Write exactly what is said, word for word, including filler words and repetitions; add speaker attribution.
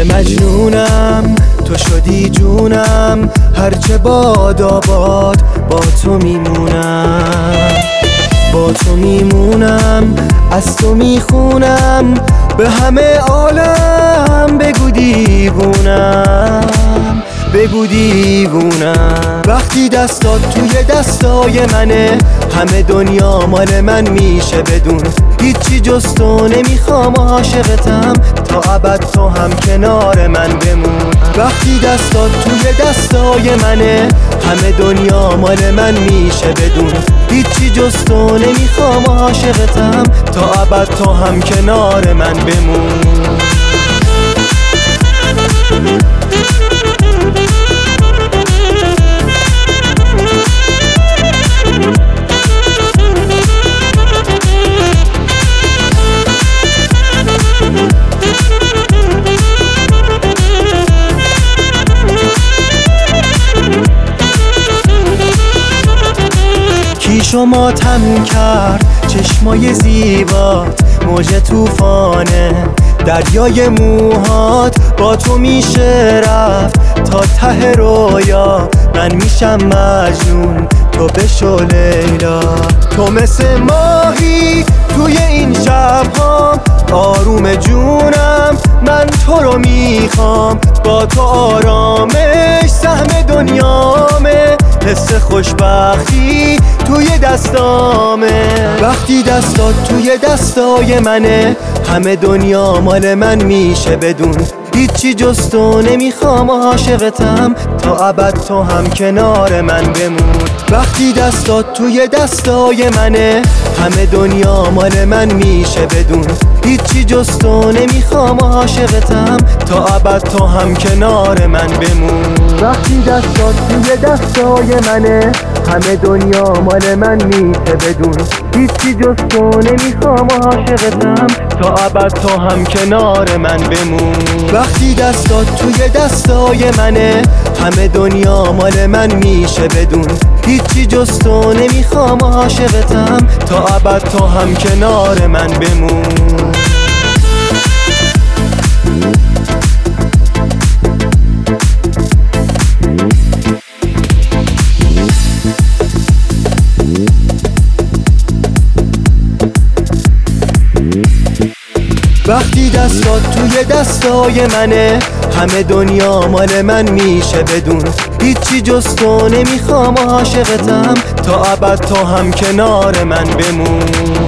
Speaker 1: مجنونم، تو شدی جونم، هرچه باد آباد با تو میمونم، با تو میمونم، از تو میخونم، به همه عالم بگو دیوونم، بگو دیوونم. وقتی دستات توی دستای منه، همه دنیا مال من میشه بدون هیچی جز تو نمیخوام، عاشقتم تا ابد تو هم کنار من بمون. وقتی دستات توی دستای منه، همه دنیا مال من میشه بدون هیچی جز تو نمیخوام، عاشقتم تا ابد تو هم کنار من بمون. شما تم کرد چشمای زیبات، موج توفانه دریای موهات، با تو میشه رفت تا ته رویا، من میشم مجنون تو بشو لیلا. تو مثل ماهی توی این شبهام، آروم جونم من تو رو میخوام، با تو آرامش سهم دنیامه، حس خوشبختی توی دستامه. وقتی دستات توی دستای منه، همه دنیا مال من میشه بدون هیچی جز تو نمیخوام، عاشقتم تا ابد تو هم کنار من بمون. وقتی دستات توی دستای منه، همه دنیا مال من میشه بدون هیچی جز تو نمیخوام، عاشقتم تا ابد تو هم کنار من بمون. وقتی دستات توی دستای منه، همه دنیا مال من میشه بدون هیچی جز تو نمیخوام، عاشقتم تا ابد تو هم کنار من بمون. وقتی دستات توی دستای منه، همه دنیا مال من میشه بدون هیچی جز تو نمیخوام، عاشقتم تا ابد تو هم کنار من بمون. وقتی دستات توی دستای منه، همه دنیا مال من میشه بدون هیچی جز تو نمیخوام، عاشقتم تا ابد تو هم کنار من بمون.